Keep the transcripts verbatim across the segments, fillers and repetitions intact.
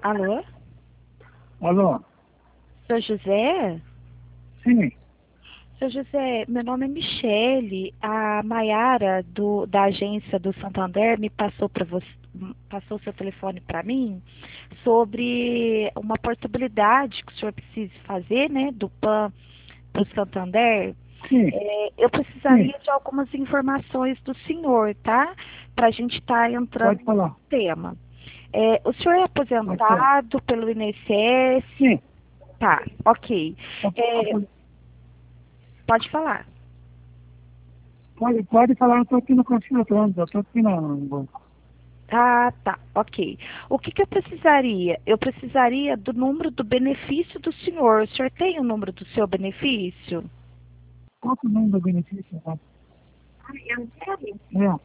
Alô? Alô? Seu José? Sim. Seu José, meu nome é Michele. A Maiara do, da agência do Santander me passou para você, passou seu telefone para mim sobre uma portabilidade que o senhor precisa fazer, né, do PAN para o Santander. Sim. É, eu Sim. precisaria de algumas informações do senhor, tá? Para a gente estar entrando Pode no falar. tema. É, o senhor é Pode falar. aposentado pelo I N S S? Sim. Tá, ok. Pode, É, pode falar. pode, pode falar, eu estou aqui no cantinho do trânsito, eu estou aqui no banco. Ah, tá, ok. O que, que eu precisaria? Eu precisaria do número do benefício do senhor. O senhor tem o número do seu benefício? Qual que é o nome do benefício? Tá? Ai, eu não quero. É.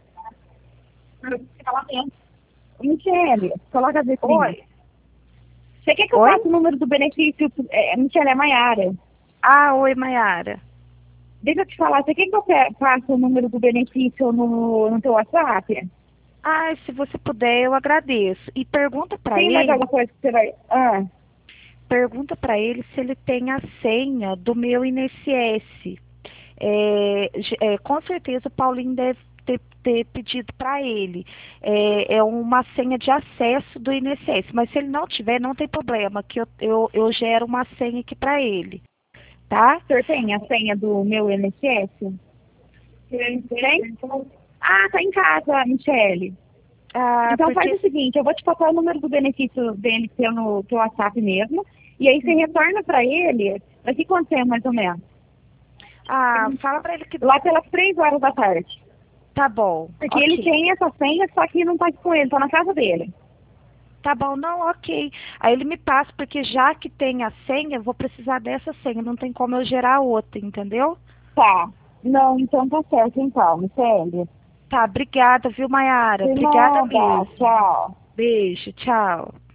Fala bem. Michele, coloca a letrinha. Oi? Você quer que eu Oi? passe o número do benefício? É, Michele, é Maiara. Ah, oi, Maiara. Deixa eu te falar, você quer que eu pe- passe o número do benefício no, no teu WhatsApp? Ah, se você puder, eu agradeço. E pergunta para Tem mais ele, alguma coisa que você vai... Ah, pergunta para ele se ele tem a senha do meu I N S S. É, ge- é, com certeza o Paulinho deve ter, ter pedido para ele. É, é uma senha de acesso do I N S S, mas se ele não tiver, não tem problema, que eu, eu, eu gero uma senha aqui para ele, tá? o senhor tem a senha do meu I N S S? Tem? Ah, tá em casa, Michele. Ah, Então faz porque. o seguinte, eu vou te passar o número do benefício dele pelo teu WhatsApp mesmo, e aí você retorna para ele daqui quanto tempo, mais ou menos? Ah, fala para ele que. Lá pelas três horas da tarde. Tá bom, Porque ele ok. tem essa senha, só que não tá aqui com ele, tá na casa dele. Tá bom, não, ok. Aí ele me passa, porque já que tem a senha, eu vou precisar dessa senha, não tem como eu gerar outra, entendeu? Tá. Não, então tá certo então, Michele. Tá, obrigada, viu, Maiara? De Obrigada nada, mesmo. tchau. Beijo, tchau.